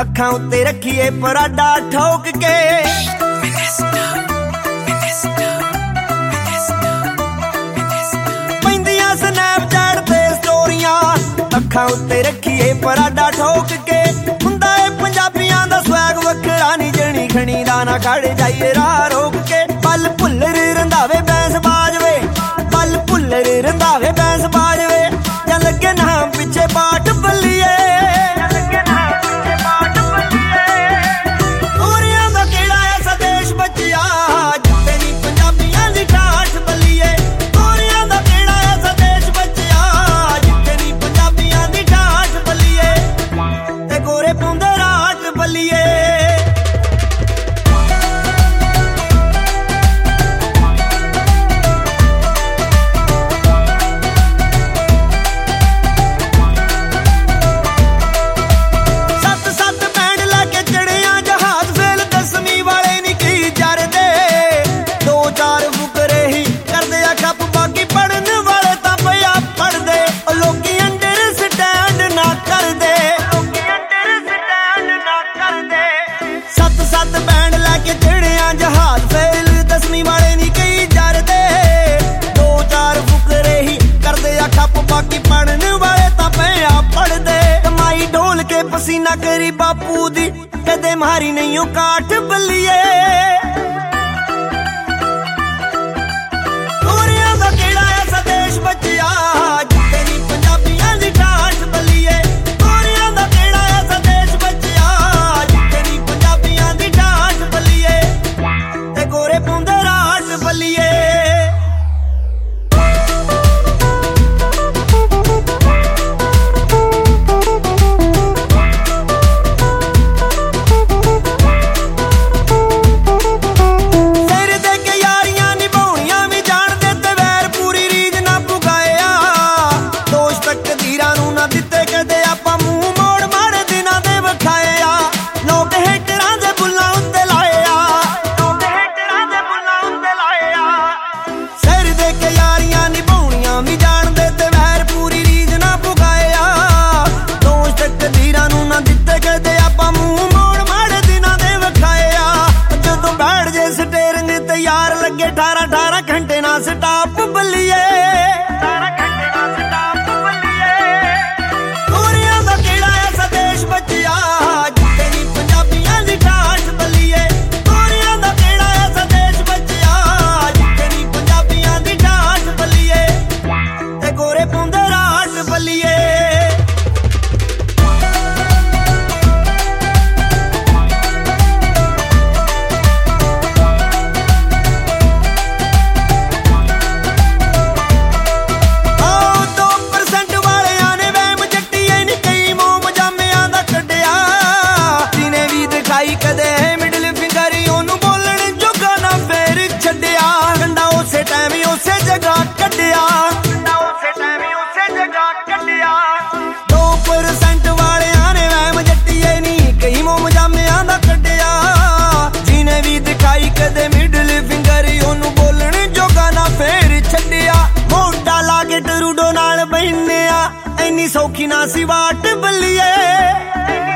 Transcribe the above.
ਅੱਖਾਂ ਉੱਤੇ ਰੱਖੀਏ ਪਰਾਡਾ ਠੋਕ ਕੇ ਪੈਂਦੀਆਂ ਸਨੈਪਚੈਟ ਤੇ ਸਟੋਰੀਆਂ ਅੱਖਾਂ ਉੱਤੇ ਰੱਖੀਏ ਪਰਾਡਾ ਠੋਕ ਕੇ ਹੁੰਦਾ ਏ ਪੰਜਾਬੀਆਂ ਦਾ ਸਵੈਗ ਵੱਖਰਾ ਨੀ ਜਣੀ ਖਣੀ ਦਾ ਨਾ ਖੜ ਜਾਈਏ ਰਾਹ ਰੋਕ ਕੇ ਪਲ ਭੁੱਲਰ ਰੰਧਾਵੇ ਬੈਂਸ ਬਾਜਵੇ ਪਲ ਭੁੱਲਰ ਰੰਧਾਵੇ ਬੈਂਸ ਬਾਜਵੇ ਜਾਂ ਲੱਗੇ ਨਾਮ ਪਿੱਛੇ ਬਾਟ ਬੱਲੀਏ ਪਸੀਨਾ ਕਰੀ ਬਾਪੂ ਦੀ ਕਦੇ ਮਾਰੀ ਨਹੀਂ ਉਹ ਕਾਠ ਬੱਲੀਏ ਗੋਰਿਆਂ ਦਾ ਕਿਹੜਾ ਐਸਾ ਦੇਸ਼ ਬਚਿਆ ਜਿੱਥੇ ਨੀ ਪੰਜਾਬੀਆਂ ਦੀ ਠਾਠ ਬੱਲੀਏ ਗੋਰਿਆਂ ਦਾ ਕਿਹੜਾ ਐਸਾ ਦੇਸ਼ ਬਚਿਆ ਜਿੱਥੇ ਨੀ ਪੰਜਾਬੀਆਂ ਦੀ ਠਾਠ ਬੱਲੀਏ ਤੇ ਗੋਰੇ ਪਾਉਂਦੇ ਰਾਠ ਬੱਲੀਏ ਯਾਰ ਲੱਗੇ 18 ਘੰਟੇ ਨਾ ਸਟਾਪ ਬੱਲੀਏ ਗੋਰਿਆਂ ਦਾ ਕਿਹੜਾ ਐਸਾ ਦੇਸ਼ ਬਚਿਆ ਜਿੱਥੇ ਨੀ ਪੰਜਾਬੀਆਂ ਦੀ ਠਾਠ ਬੱਲੀਏ ਗੋਰਿਆਂ ਦਾ ਕਿਹੜਾ ਐਸਾ ਦੇਸ਼ ਬਚਿਆ ਜਿੱਥੇ ਨੀ ਪੰਜਾਬੀਆਂ ਦੀ ਠਾਠ ਬੱਲੀਏ ਤੇ ਗੋਰੇ ਪਾਉਂਦੇ ਰਾਠ ਬੱਲੀਏ ਕਦੇ ਮਿਡਲ ਫਿੰਗਰ ਉਹਨੂੰ ਬੋਲਣ ਜੋਗਾ ਨਾ ਫੇਰ ਛੱਡਿਆ ਗੰਡਾ ਉਸੇ ਟਾਈਮ ਉਸੇ ਜਗ੍ਹਾ ਕੱਢਿਆ ਗੰਡਾ ਉਸੇ ਟਾਈਮ ਉਸੇ ਜਗ੍ਹਾ ਕੱਢਿਆ 2% ਵਾਲਿਆਂ ਨੇ ਵਹਿਮ ਜੱਟੀਏ ਨੀ ਕਈ ਮੋਮ ਜਾਮਿਆਂ ਦਾ ਕੱਢਿਆ ਜਿਹਨੇ ਵੀ ਦਿਖਾਈ ਕਦੇ ਮਿਡਲ ਫਿੰਗਰ ਉਹਨੂੰ ਬੋਲਣ ਜੋਗਾ ਨਾ ਫੇਰ ਛੱਡਿਆ ਮੋਢਾ ਲਾ ਕੇ ਟਰੂਡੋ ਨਾਲ ਬਹਿੰਨੇ ਆ ਇੰਨੀ ਸੌਖੀ ਨਾ ਸੀ ਵਾਟ ਬੱਲੀਏ